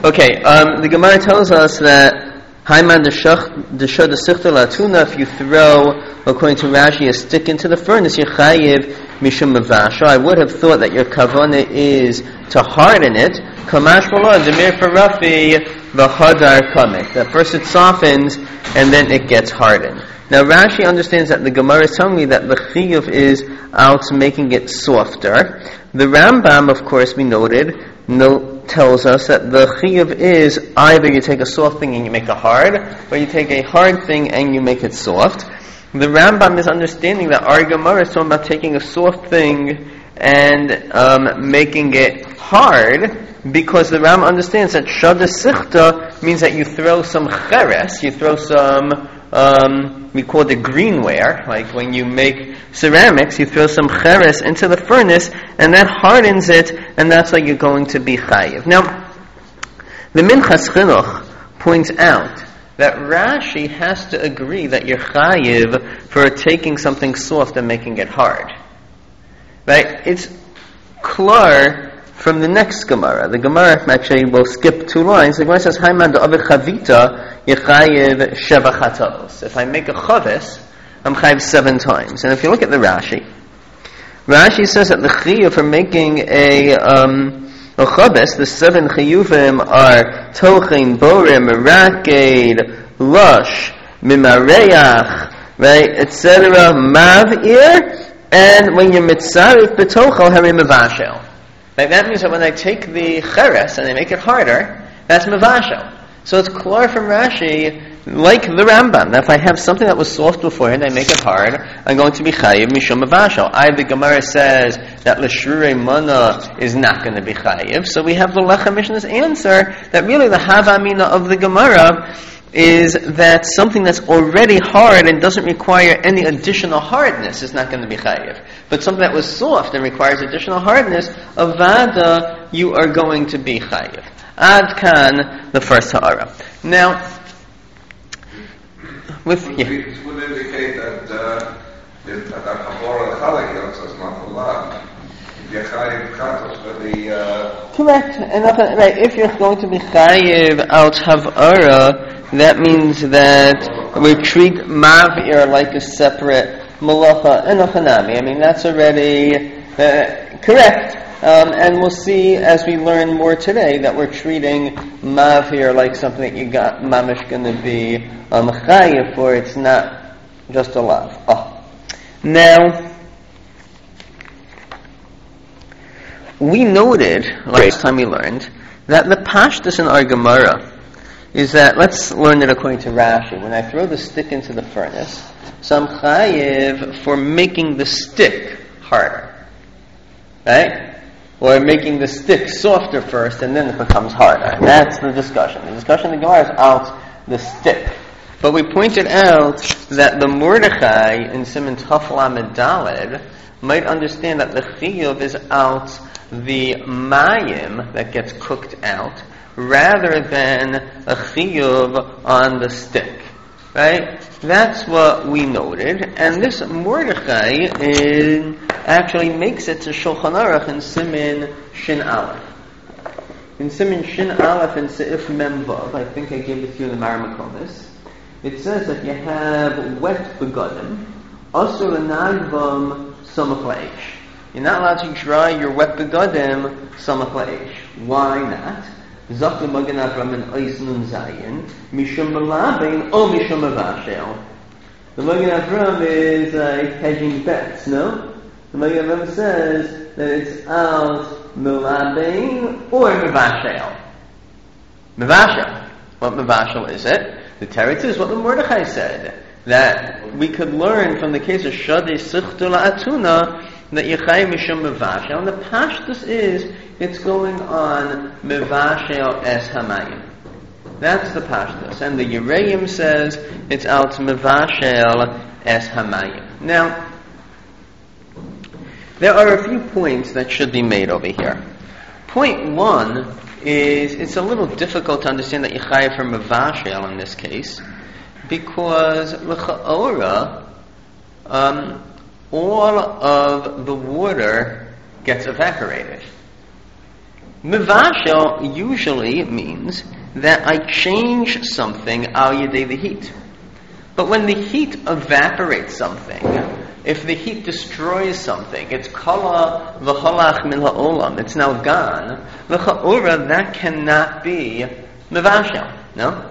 Okay, the Gemara tells us that Haiman Deshah Desichta Latuna, if you throw, according to Rashi, a stick into the furnace, you're chayiv mishum mavasha. I would have thought that your kavanah is to harden it. Kamash Malon, Demir Farafi, the Hadar Kamek. That first it softens, and then it gets hardened. Now Rashi understands that the Gemara is telling me that the chiyuv is out making it softer. The Rambam, of course, we noted, tells us that the chiyuv is either you take a soft thing and you make it hard, or you take a hard thing and you make it soft. The Rambam is understanding that our Gemara is talking about taking a soft thing and making it hard, because the Rambam understands that shada sichta means that you throw some cheres, you throw some we call it greenware, like when you make ceramics, you throw some cheres into the furnace, and that hardens it, and that's why you're going to be chayiv. Now, the Minchas Chinuch points out that Rashi has to agree that you're chayiv for taking something soft and making it hard. Right? It's klar from the next Gemara. The Gemara, actually, will skip 2 lines. The Gemara says, Haiman da'avid chavita yechayiv sheva chataos. If I make a chavis, I'm chayiv 7 times. And if you look at the Rashi says that the chiyuv for making a chavis, the 7 chiyuvim are tochen, borim, raked, lush, mimareach, right, etc., mav'ir, and when you're mitzarif betochel harim mavashel. Right, that means that when I take the cheres and I make it harder, that's mavashel. So it's clear from Rashi, like the Rambam, that if I have something that was soft beforehand, I make it hard, I'm going to be chayiv mishum mavashel. The Gemara says that l'shrurei mana is not going to be chayiv. So we have the Lechem Mishnah's answer that really the havamina of the Gemara is that something that's already hard and doesn't require any additional hardness is not going to be chayiv. But something that was soft and requires additional hardness, avada, you are going to be chayiv. Ad kan, the first ha'ara. Now, This would indicate that if that Chabor al-Chalak is not allowed, you're chayiv katos for the... Correct. Right. If you're going to be chayiv out havara, that means that we treat mav'ir like a separate malacha and a chanami. I mean, that's already correct. And we'll see as we learn more today that we're treating mav'ir like something that you got mamish going to be chayiv for. It's not just a lav. Now, we noted last time we learned that the pashtus in our Gemara is that, let's learn it according to Rashi. When I throw the stick into the furnace, so I'm chayiv for making the stick harder. Right? Or making the stick softer first, and then it becomes harder. That's the discussion. The discussion in the Gemara is out the stick. But we pointed out that the Mordechai in Siman Taf Lamed Daled might understand that the chiyuv is out the mayim that gets cooked out, rather than a chiyuv on the stick. Right? That's what we noted. And this Mordechai actually makes it to Shulchan Aruch in Siman Shin Aleph. In Siman Shin Aleph and Seif Mem Vav, I think I gave it to you in the Maramakomis, it says that you have wet begadim, asur l'nagvam samach la'esh. You're not allowed to dry your wet begadim samach la'esh. Why not? Zok l'magen Avram and Ois Nun Zayin, mishum malabein o mishum mavashel. The Magen Avram is hedging bets, no? The Magen Avram says that it's out malabein or mavashel. Mavashel. What mavashel is it? The teretz is what the Mordechai said, that we could learn from the case of Shadei Sichtu La'atuna that Yechai Mishum Mevashel, and the pashtus is it's going on Mevashel Es Hamayim. That's the pashtus. And the Yereim says it's out Mevashel Es Hamayim. Now, there are a few points that should be made over here. Point 1 is it's a little difficult to understand that Yechai for Mevashel in this case, because l'cha'ora, all of the water gets evaporated. Mevashel usually means that I change something al yedei the heat. But when the heat evaporates something, if the heat destroys something, it's kala v'chalach min ha'olam, it's now gone, v'cha'ora, that cannot be mevashel, no?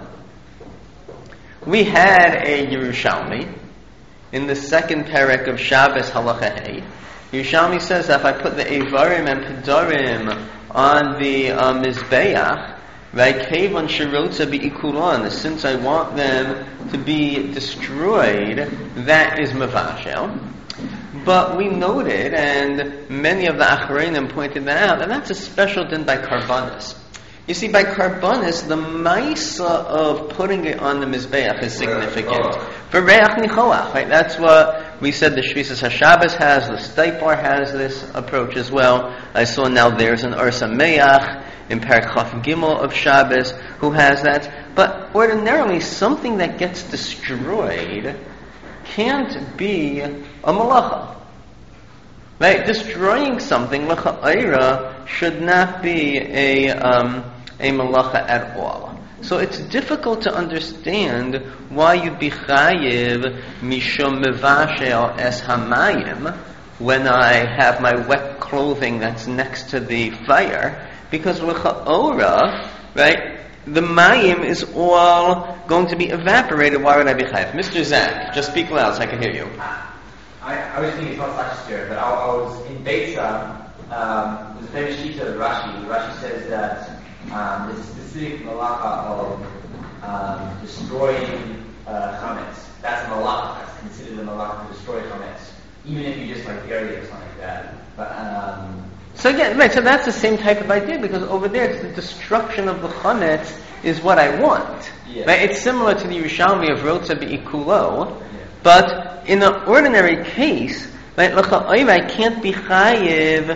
We had a Yerushalmi in the second parak of Shabbos Halacha Hey. Yerushalmi says that if I put the Eivarim and Pedarim on the Mizbeach, right, Kevon Shirotza Be'ikulan, since I want them to be destroyed, that is Mevashel. But we noted, and many of the Achreinim pointed that out, and that's a special din by Karbanis. You see, by Karbanis, the Maisa of putting it on the Mizbeach is significant. For Reach Nichoach, right? That's what we said the Shvisas HaShabbos has, the Steipar has this approach as well. I saw now there's an Ur Sameach in Parak Chaf Gimel of Shabbos who has that. But ordinarily, something that gets destroyed can't be a malacha. Right? Destroying something, l'cha'ira, should not be a malacha at all. So it's difficult to understand why you'd be chayiv mishum mevashel es hamayim when I have my wet clothing that's next to the fire, because l'cha'ora, right, the mayim is all going to be evaporated. Why would I be chayiv? Mr. Zach, just speak loud so I can hear you. I was thinking it's not such here, but I was in Beitza, there's a famous sheet of Rashi. Rashi says that there's a specific malacha of destroying chametz. That's a malacha. That's considered a malacha to destroy chametz, even if you just like bury it or something like that. But so again, right. So that's the same type of idea, because over there it's the destruction of the chametz is what I want. Yeah. Right? It's similar to the Yerushalmi of Rotza Be'ikulo, but in an ordinary case, right, I can't be chayiv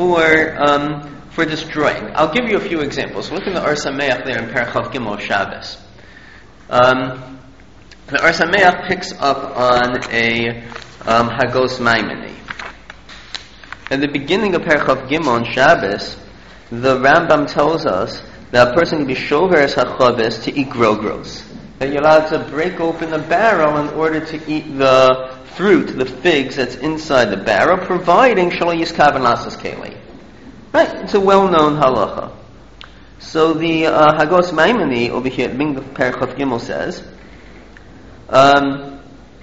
for destroying. I'll give you a few examples. Look in the Ur Sameach there in Parak Chaf Gimel Shabbos. The Ur Sameach picks up on a Hagos Maimoni. At the beginning of Parak Chaf Gimel on Shabbos, the Rambam tells us that a person can be shover hachaves to eat grogros. That you're allowed to break open a barrel in order to eat the fruit, the figs that's inside the barrel, providing shalo yiskav lasas keli. Right, it's a well-known halacha. So the Hagos Maimoni over here, being the Parak Chaf Gimel says, but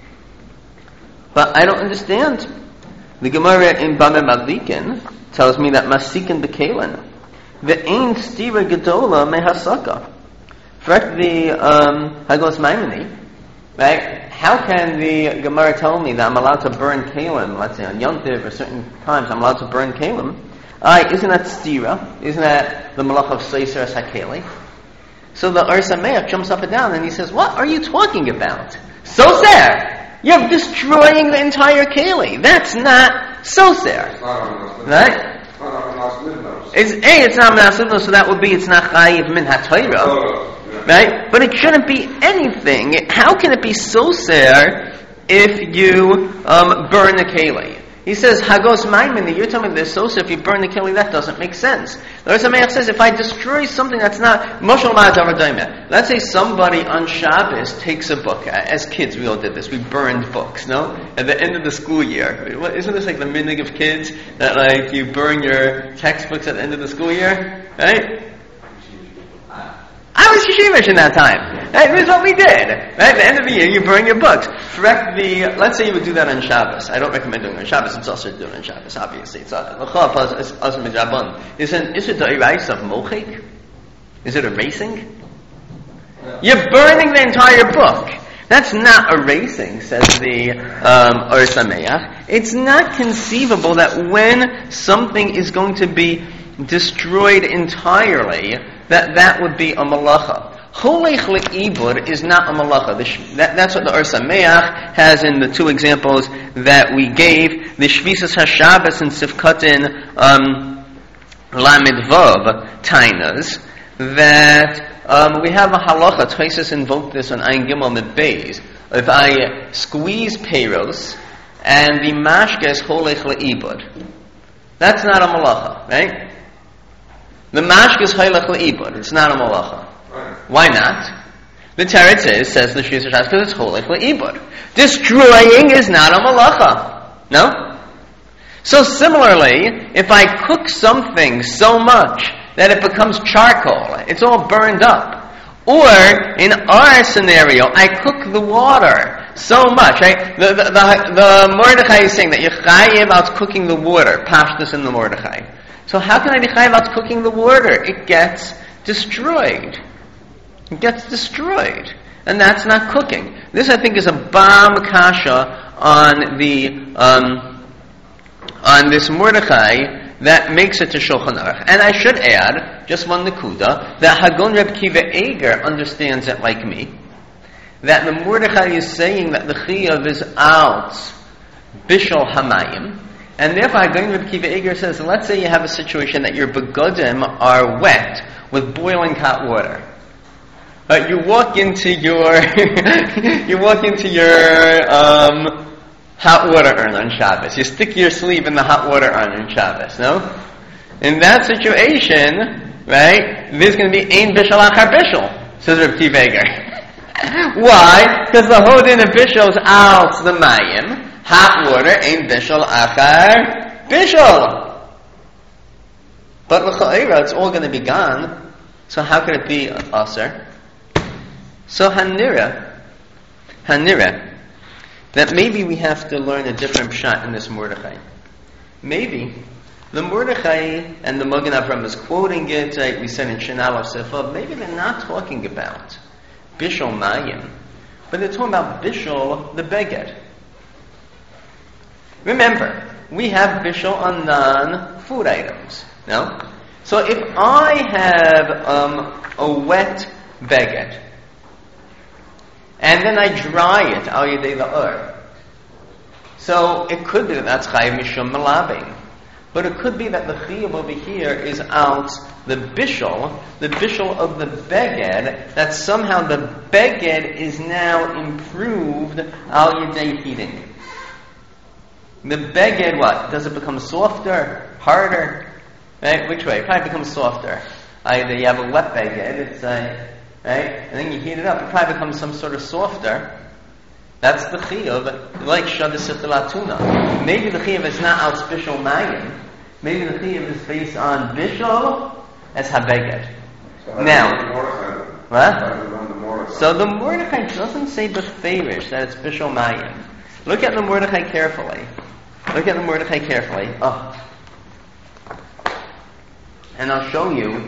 I don't understand. The Gemara in Bameh Madlikin tells me that masikin bekelan, the ein stira gedola mehasaka. Correct the Hagos Maimoni, right? How can the Gemara tell me that I'm allowed to burn kalim, let's say on Yom Tov or certain times I'm allowed to burn kalim? Isn't that stira? Isn't that the malach of Seiser Hakeli? So the Ur Sameach jumps up and down and he says, what are you talking about? Soser! You're destroying the entire keli. That's not soser. Right? It's not Menasudno, so that would be it's not chayiv min haTorah. Right? But it shouldn't be anything. How can it be soser if you burn the keli? He says, Hagos Maimoni, you're telling me there's soser if you burn the keli, that doesn't make sense. The Ur Sameach says, if I destroy something that's not, let's say somebody on Shabbos takes a book. As kids, we all did this. We burned books, no? At the end of the school year. Isn't this like the minig of kids? That like you burn your textbooks at the end of the school year? Right? I was yeshivish in that time. Right? This is what we did. Right? At the end of the year, you burn your books. Let's say you would do that on Shabbos. I don't recommend doing it on Shabbos. It's also doing it on Shabbos, obviously. It's also midrabban. Is it the irais of mochik? Is it erasing? You're burning the entire book. That's not erasing, says the Ur Sameach. It's not conceivable that when something is going to be destroyed entirely, that would be a malacha. Cholech le'ibur is not a malacha. That's what the Ur Sameach has in the two examples that we gave. The Shvisas HaShabbos and Sifkatin Lamed Vav Tainas, that we have a halacha. Tosfos invoked this on Ayin Gimel Mid Beis. If I squeeze peiros and the mashke is cholech le'ibur, that's not a malacha, right? The mashke is haylech le'ibud. It's not a malacha. Right. Why not? The teretz says the Shus Hashas, because it's haylech le'ibud. Destroying is not a malacha. No? So similarly, if I cook something so much that it becomes charcoal, it's all burned up. Or, in our scenario, I cook the water so much. Right? The Mordechai is saying that you're chayiv out cooking the water, pashtus in the Mordechai. So how can I be chayiv out cooking the water? It gets destroyed. It gets destroyed. And that's not cooking. This, I think, is a bam kasha on this Mordechai that makes it to Shulchan Aruch. And I should add, just one nekuda, that Hagon Reb Kiva Eger understands it like me, that the Mordechai is saying that the Chiyuv is out Bishul Hamayim, and therefore Hagon Reb Kiva Eger says, let's say you have a situation that your begodim are wet with boiling hot water. You walk into your hot water urn on Shabbos. You stick your sleeve in the hot water urn on Shabbos, no? In that situation, right, there's going to be ein bishul achar bishul, says Reb Kiva Eger. Why? Because the hodin of bishul is out the mayim, hot water, ein bishul achar bishul. But l'cha'ira, it's all going to be gone, so how could it be aser? So hanira, that maybe we have to learn a different pshat in this Mordechai. Maybe the Mordechai and the Magen Avraham is quoting it, we said in Shinal of Sefav, maybe they're not talking about Bishul Mayim, but they're talking about Bishul the Beged. Remember, we have Bishul on non-food items, no? So if I have a wet Beged, and then I dry it, al yedei la'or. So it could be that that's chayiv mishum malabing, but it could be that the chiyuv over here is out the bishul of the beged, that somehow the beged is now improved al yedei heating. The beged, what? Does it become softer, harder? Right? Which way? It probably becomes softer. Either you have a wet beged, it's right? And then you heat it up, it probably becomes some sort of softer. That's the chiyuv, like Shada Sifta Latuna. Maybe the chiyuv is not out special mayim. Maybe the chiyuv is based on bishul as habeged. So now, what? So the Mordechai doesn't say beferish that it's bishul mayim. Look at the Mordechai carefully. Oh. And I'll show you.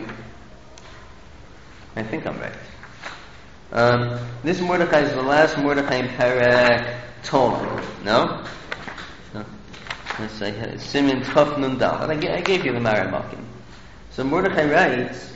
I think I'm right. This Mordechai is the last Mordechai in Perek Tolan. No? Let's say Simin Tov Nun Dal. I gave you the Maramakim. So Mordechai writes,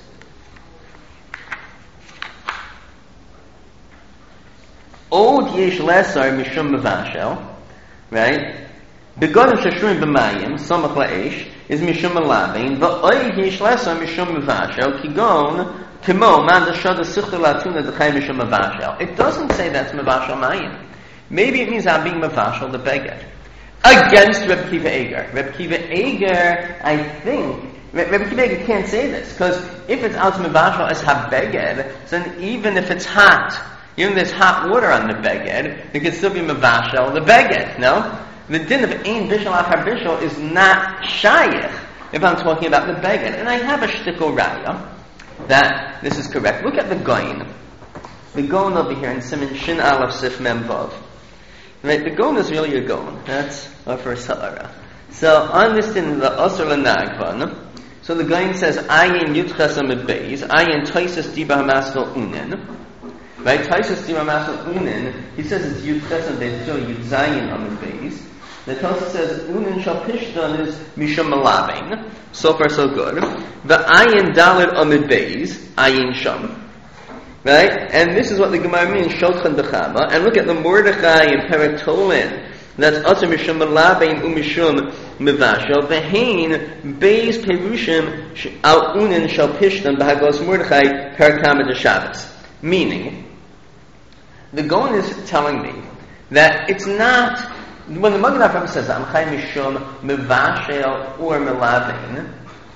Od yesh lesar mishum mevashel, right? Begodim sheshurim b'mayim, samach la'esh, is mishum malavein, v'oid yesh lesar mishum mevashel, kigon, kimo, man d'shada sichta latuna d'chay mishum mevashel. It doesn't say that's mevashel mayim. Maybe it means I'm being mevashel the beged. Against Reb Kiva Eger. Reb Kiva Eger, I think, Reb Kiva Eger can't say this, because if it's out mevashel as ha-beged, then even if it's hot, even if there's hot water on the beged, it could still be mevashel the beged, no? The din of ein bishul achar bishul is not shayich if I'm talking about the beged. And I have a shtickle raya that this is correct. Look at the goyin. The goyin over here in Siman Shin Aleph Sif Mem Vav. Right, the goyin is really a goyin. That's our first ha'ara. So on this din, the Asr L'Nagvan, so the goyin says, Ayin Yutches Amid Beis, Ayin Toises Diba HaMaskal Unin. Right, Toises Diba HaMaskal Unin, he says it's Yutches Amid Beis, so Yutzayin Amid Beis. The Tosa says, Unin Shal Pishtan is Mishum Malavein. So far, so good. The Ayin Dalit Amid Beis, Ayin Sham. Right? And this is what the Gemara means, Shulchan Dechama. And look at the Mordechai in Perek Tolan. That's Asa Mishum Malavein Umishum Mivashel. Vehain Beis Perushim Al Unin Shal Pishtan Bahagos Mordechai Perek Tamid Shabbos. Meaning, the Gaon is telling me that it's not, when the Magen Avraham says I'm chay mishum mevashel or melavein,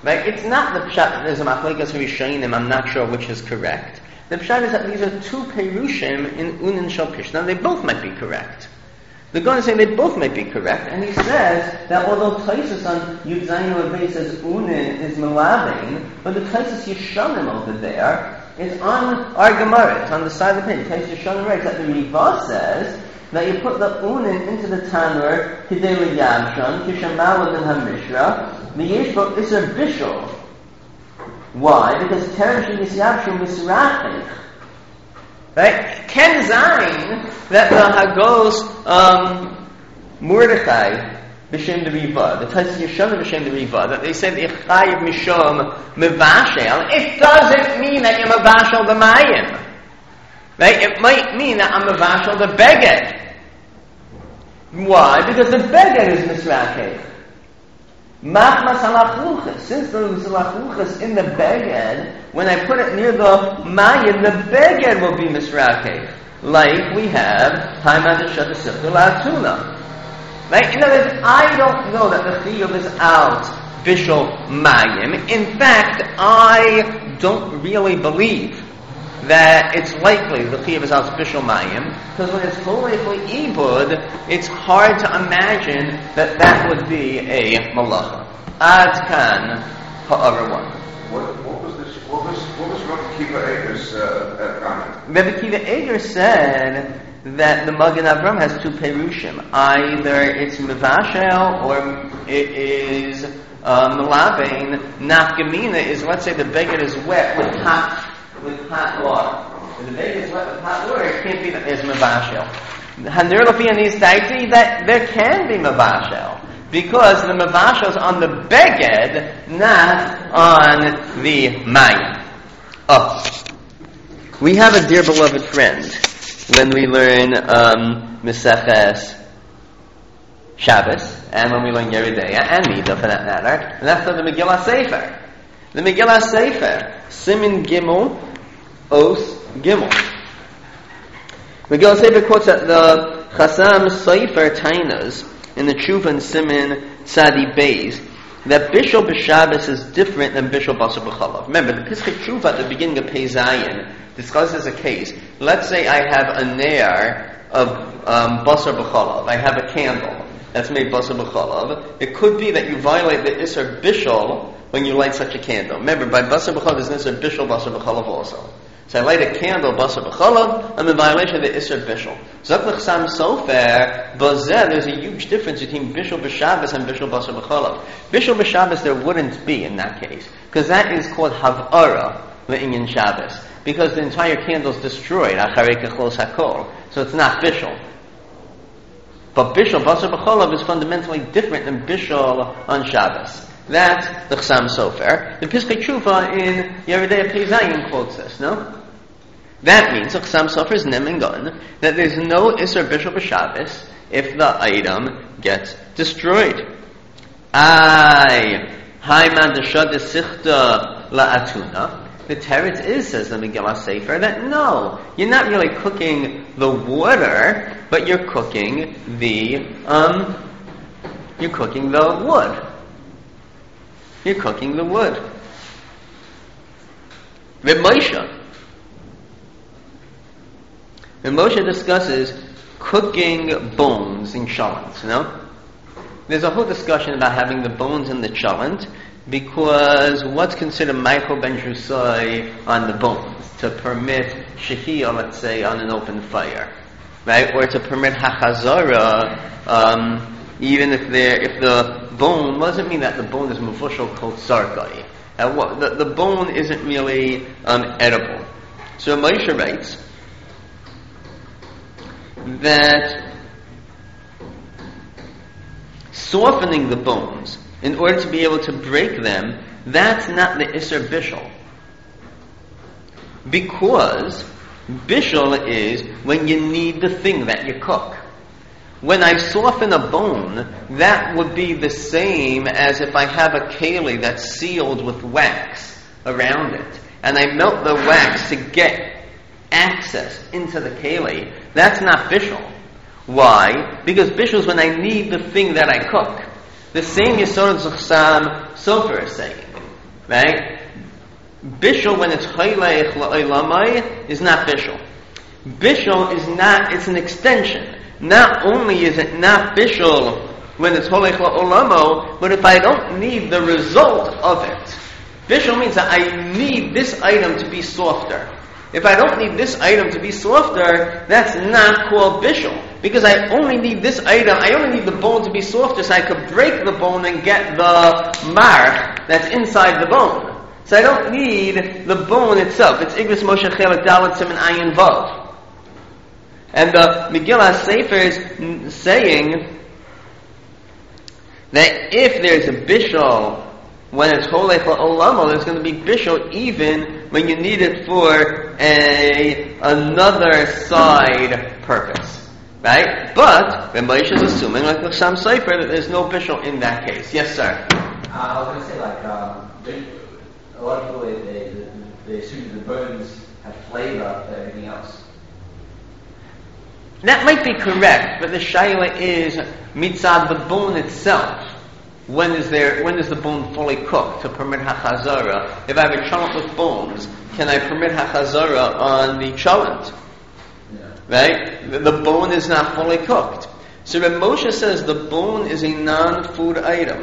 Right? It's not the pshat that there's a machlekes rishonim, I'm not sure which is correct. The pshat is that these are two perushim in unin shel pishna. They both might be correct. The Gaon is saying they both might be correct, and he says that although Taisus on Yud Zayin Rebbe says unin is melavein, but the Taisus Yeshanim over there is on our Gemara. It's on the side of the page. Taisus Yeshanim writes that the Riva says that you put the unin into the tanur kidei liyavshan kishamala min hamishra miyeshbo iser bishul. Why? Because teresh yisyavshu misrachich. Right? Ken Zayin that the Hagos Mordechai b'shem the Riva, the Taisus Yeshanim b'shem the Riva, that they said Ichayiv Mishom Mevashel. It doesn't mean that you're Mevashel the Mayim. Right? It might mean that I'm Mevashel the Beged. Why? Because the Beged is Misrakeh. Machmas halachluchas. Since there was halachluchas in the beged, when I put it near the mayim, the beged will be misrakeh. Like we have Haimad Shad Siftu Latuna. Right? In other words, I don't know that the chiyuv is out bishul mayim. In fact, I don't really believe that it's likely the chiyuv is out bishul mayim, because when it's fully ibud, it's hard to imagine that that would be a malacha. Ad kan ha'avar one. What was Rabbi Kiva Eger's comment? Rabbi Kiva Eger said that the Magen Avram has two perushim. Either it's mevashel or it is melavein. Nafkamina is, let's say the beged is wet with hot water. If the beged is wet with hot water, it can't be that there's mevashel. Hanir Lafi Anis Daiti, that there can be mevashel. Because the mevashel is on the beged, not on the mayim. Oh. We have a dear beloved friend when we learn Meseches Shabbos, and when we learn Yeridea, and Midah for that matter, and that's the Megillah Sefer. The Megillah Sefer, Simin Gimel, Os Gimel. Megillah Sefer quotes that the Chasam Sefer Tainas in the Tshuva Simin Tzadi Beis that Bishul B'Shabbos is different than Bishul Basar B'Chalav. Remember, the Pischei Tshuva at the beginning of Pei Zayin discusses a case. Let's say I have a ner of Basar B'Chalav. I have a candle that's made Basar B'Chalav. It could be that you violate the Isser Bishul when you light such a candle. Remember, by Basar B'Chalav, there's an Isser Bishul Basar B'Chalav also. So I light a candle, Basar B'Chalav, I'm in violation of the Isser Bishul. Zok L'chsam Sofer, Bozeh, there's a huge difference between Bishul B'Shabbos and Bishul Basar B'Chalav. Bishul B'Shabbos there wouldn't be in that case, because that is called Hav'ara, Le'inyan Shabbos, because the entire candle is destroyed, Acharei Kechlos HaKol, so it's not Bishul. But Bishul Basar B'Chalav is fundamentally different than Bishul on Shabbos. That's the Chsam Sofer. The Pischei Tshuva in Yeridea Pei Zayin quotes this, no? That means the Chsam Sofer is Nemengon, that there's no Isser Bishul B'Shabbos if the item gets destroyed. Haiman Deshad Sichta La'atuna. The teretz is, says the Megillah Sefer, that no, you're not really cooking the water, but you're cooking the wood. You're cooking the wood. Reb Moshe discusses cooking bones in chalent, There's a whole discussion about having the bones in the chalent, because what's considered Michael Ben Drusai on the bones? To permit shehiyah, let's say, on an open fire. Right? Or to permit hachazara, even if the bone doesn't mean that the bone is mevushal kol sarkai. The bone isn't really edible. So Moshe writes that softening the bones in order to be able to break them, that's not the Isser Bishul. Because Bishul is when you need the thing that you cook. When I soften a bone, that would be the same as if I have a keli that's sealed with wax around it, and I melt the wax to get access into the keli. That's not bishul. Why? Because bishul is when I need the thing that I cook. The same Yesod Chsam Sofer is saying right? Bishul, when it's Hoylech La'olamai, is not Bishul. Bishul is not, it's an extension. Not only is it not Bishul when it's Hoylech La'olamo, but if I don't need the result of it, Bishul means that I need this item to be softer. If I don't need this item to be softer, that's not called Bishul. Because I only need this item, I only need the bone to be softer so I could break the bone and get the mark that's inside the bone. So I don't need the bone itself. It's Igros Moshe Chelik Dalet Siman Ayin Vav. And the Megillah Sefer is saying that if there's a bishul when it's Holech La'olamo, there's going to be bishul even when you need it for another side purpose. Right? But when Moshe is assuming, like the Sham Sefer, that there's no bishul in that case. Yes, sir? I was going to say, a lot of people, they assume the bones have flavor for everything else. That might be correct, but the shaila is mitzad the bone itself. When is the bone fully cooked to permit hachazara? If I have a cholent with bones, can I permit hachazara on the cholent? Yeah. Right? The bone is not fully cooked. So Reb Moshe says the bone is a non-food item.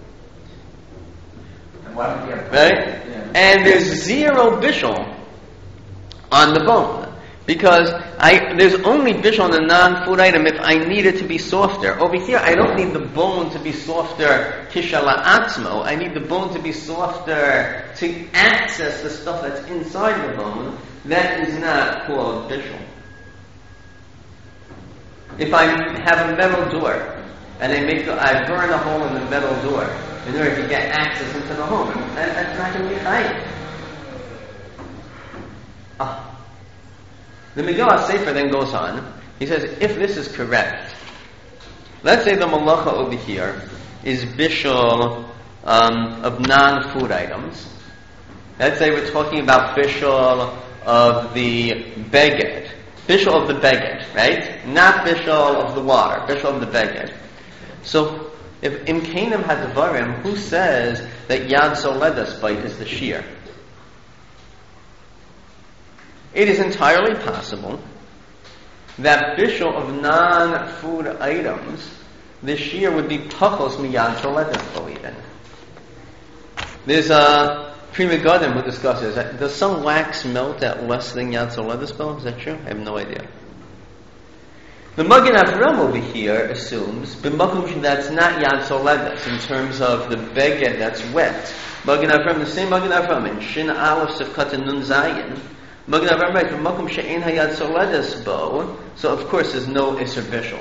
Right? Yeah. And there's zero bishul on the bone. Because there's only bishul on a non-food item if I need it to be softer. Over here, I don't need the bone to be softer kishala atzmo. I need the bone to be softer to access the stuff that's inside the bone. That is not called bishul. If I have a metal door and I burn a hole in the metal door in order to get access into the home, that's not going to be chayiv. The Megillah Sefer then goes on. He says, if this is correct, let's say the malacha over here is bishul of non-food items. Let's say we're talking about bishul of the beged. Bishul of the beged, right? Not bishul of the water. Bishul of the beged. So, if Imkenim Hadvarim, who says that Yad Soledas bite is the shear? It is entirely possible that bishul of non-food items, the shear would be pachos miyad sholedas even. There's a Pri Megadim who discusses, does some wax melt at less than yad sholedas? Is that true? I have no idea. The Magen Avram over here assumes b'makom that's not yad sholedas in terms of the beged that's wet. Magen Avram, the same Magen Avram in Shin Aleph Sefkat Nun Zayin. Magen Avram writes, "Makom she'ein hayad soledes bo." So of course there's no iser bishul.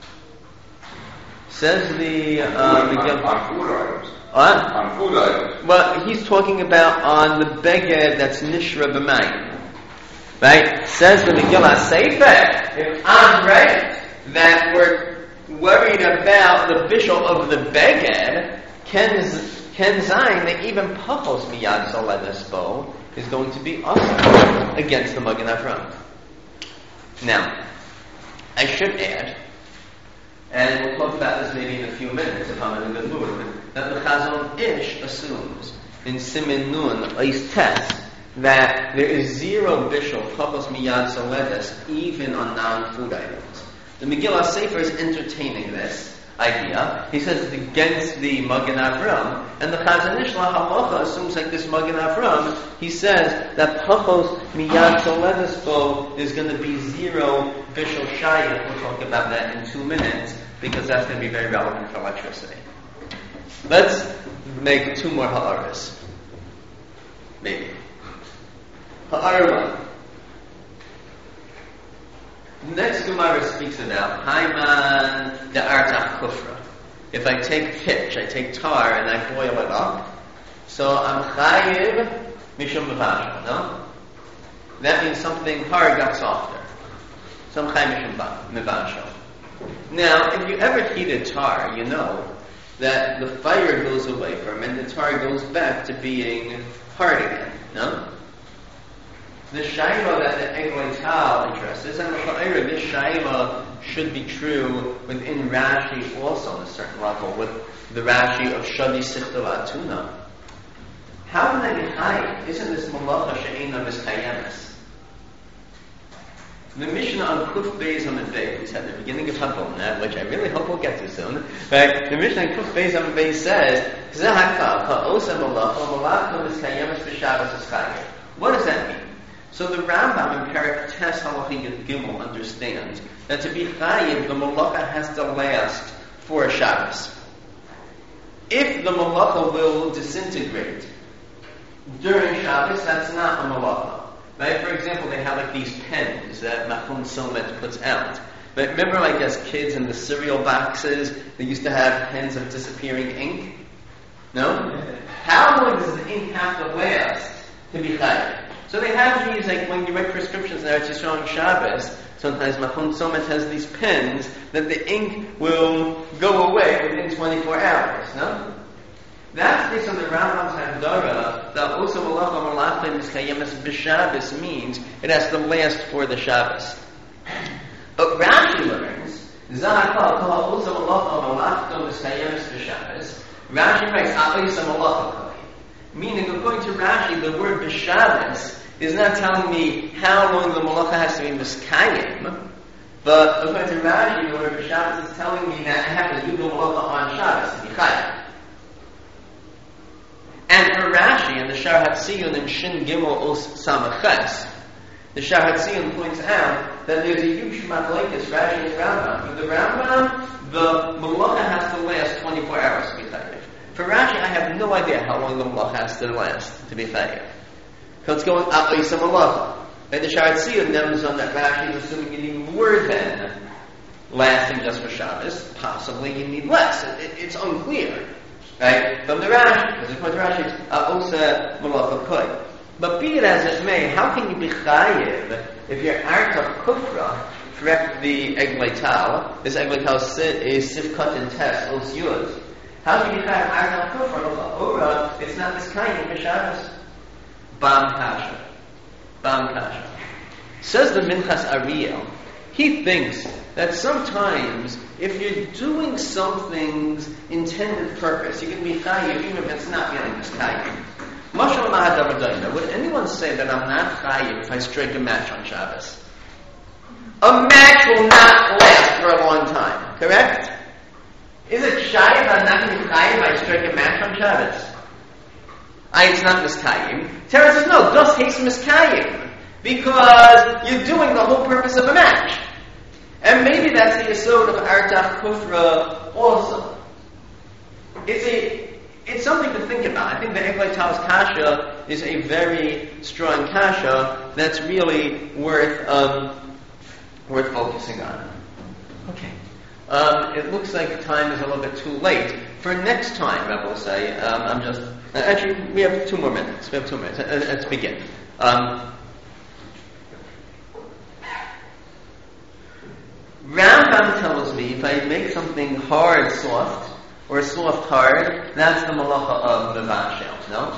Says the on food items. What? On food items. Well, he's talking about on the beged that's nishra b'mayim. Right? Says the Megillah Sefer. If I'm right that we're worried about the bishul of the beged, Ken Zayin that even pachos miyad soledes bo is going to be awesome against the Magen Avram. Now, I should add, and we'll talk about this maybe in a few minutes if I'm in a good mood, that the Chazon Ish assumes in Simin Nun Eis Tes that there is zero bishul pachos miyad soledes even on non-food items. The Megillah Sefer is entertaining this idea. He says it's against the Magen Avram, and the Chazon Ish Halacha assumes like this Magen Avram. He says that pachos miyad soledes bo is going to be zero bishul shayach. We'll talk about that in 2 minutes because that's going to be very relevant for electricity. Let's make 2 more ha'aras. Maybe. Ha'ara 1. The next Gemara speaks about Haiman de Artach Kufra. If I take pitch, I take tar, and I boil it up, so I'm chayiv mishum mevashal, no? That means something hard got softer. So I'm chayiv mishum mevashal. Now, if you ever heated tar, you know that the fire goes away from it, and the tar goes back to being hard again, no? The shaila that the Eglei Tal addresses, and this shaila should be true within Rashi also on a certain level, with the Rashi of Shadi Sichtel Atuna. how can I be chayiv? Isn't this malacha she'ena miskayemes? The Mishnah on Kuf Beis Amud Beis, we said at the beginning of Havona, which I really hope we'll get to soon, right? The Mishnah on Kuf Beis Amud Beis says, what does that mean? So the Rambam in Perek Tes Halacha Yud Gimel understands that to be chayiv, the malacha has to last for a Shabbos. If the malacha will disintegrate during Shabbos, that's not a malacha. Right? For example, they have like these pens that Machon Somet puts out. But remember, like as kids in the cereal boxes, they used to have pens of disappearing ink? No? How long does the ink have to last to be chayiv? So they have these, like when you write prescriptions now, it's just on Shabbos. Sometimes Machon Somet has these pens that the ink will go away within 24 hours. No? That's based on the Rambam's Hagdara that also malacha malachim miskayemes b'Shabbos means it has to last for the Shabbos. But Rashi learns Zahakal kol also malacha malachim miskayemes b'Shabbos. Rashi writes a'isa malacha, meaning according to Rashi the word b'Shabbos is not telling me how long the malacha has to be miskayem, but according to Rashi the word b'Shabbos is telling me that I have to do the malacha on Shabbos to be chayim. And for Rashi and the Shar Hatziyun in Shin Gimel Os Samaches, the Shar Hatziyun points out that there's a huge machlokes Rashi and Rambam. For the Rambam, the malacha has to last 24 hours to be chayiv. For Rashi, I have no idea how long the malacha has to last to be chayiv. So it's going up Isa malacha. And the Shar Hatziyun names on that Rashi is assuming you need more than lasting just for Shabbos. Possibly you need less. It's unclear. Right? From the Rashi, because according to Rashi, it's Osa Malacha Koy. But be it as it may, how can you be chayiv if you're Arta Kufra, correct the Eglei Tal? This Eglei Tal is Sifkat and Tes, Os Yud. How can you be chayiv Arta Kufra, Ora, it's not this kind of Shabbos? Bam Kasha. Bam Kasha. Says the Minchas Ariel, he thinks that sometimes if you're doing something's intended purpose, you can be chayiv even if it's not really miskayim. Mashal Mahadavadayna, would anyone say that I'm not chayiv if I strike a match on Shabbos? A match will not last for a long time, correct? Is it chayiv I'm not going to be chayiv if I strike a match on Shabbos? It's not miskayim. Tara says, no, das hates miskayim, because you're doing the whole purpose of a match. And maybe that's the yesod of Artach Kufra also. It's something to think about. I think the Eglei Tal's kasha is a very strong kasha that's really worth focusing on. Okay. It looks like time is a little bit too late. For next time, I will say, actually, we have 2 more minutes. Let's begin. Rambam tells me if I make something hard soft, or soft hard, that's the malacha of mevashel, no?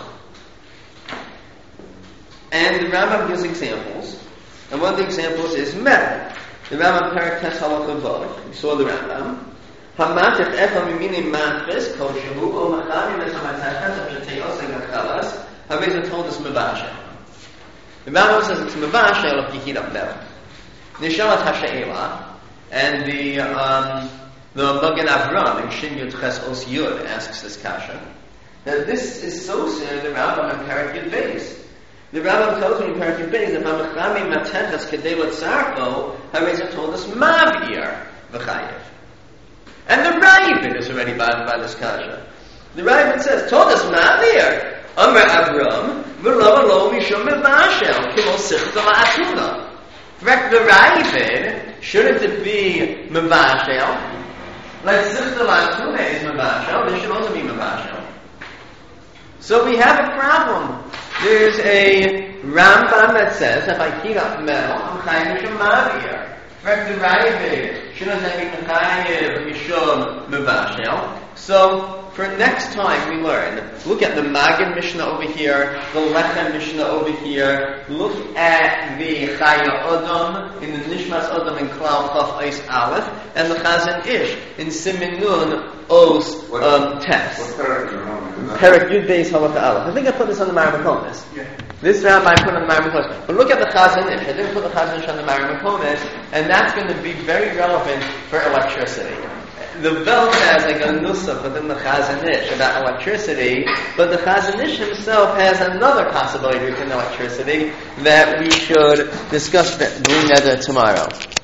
And the Rambam gives examples, and one of the examples is metal. The Rambam Perek Tes Halacha Vav. You saw the Rambam. Hamatich echa mimini matris kol shehu o machani v'samatachas v'shetei oseg achalas haveza told us mevashel. The Rambam says it's mevashel if you heat up metal. Nishalat hasha'ela. And the Magen Avram in Shin Yud Ches Os Yud asks this kasha. Now this is so similar to the Rambam in Perek Yud Beis. The Rambam tells me in Perek Yud Beis that Mamachami Matetas Kedei Latzarko Hareza told us Mavir V'chayev. And the Ravid is already bothered by this kasha. The Ravid says, told us Mavir Amar Avram V'lo Lo Mishum Mevashel Kimo Sichta La'atuna. Correct the Ravid, shouldn't it be Mevashel? Like Sichta La'atuna is Mevashel, this should also be Mevashel. So we have a problem. There's a Rambam that says, if I heat up metal, I'm chayiv mishum mavir. Correct the Ravid, shouldn't I be chayiv mishum Mevashel? So, for next time we learn, look at the Magen Mishnah over here, the Lechem Mishnah over here, look at the Chaya Odom, in the Nishmas Odom in Klal Chaf Eis Aleph, and the Chazan Ish, in Simin Nun Os Tes. Perik Yud Beis Halacha Aleph. I think I put this on the Maramakomis. Yeah. This rabbi put on the Maramakomis. But look at the Chazon Ish. I didn't put the Chazon Ish on the Maramakomis, and that's going to be very relevant for electricity. The Welt has like a nusach within the Chazon Ish about electricity, but the Chazon Ish himself has another possibility within electricity that we should discuss tomorrow.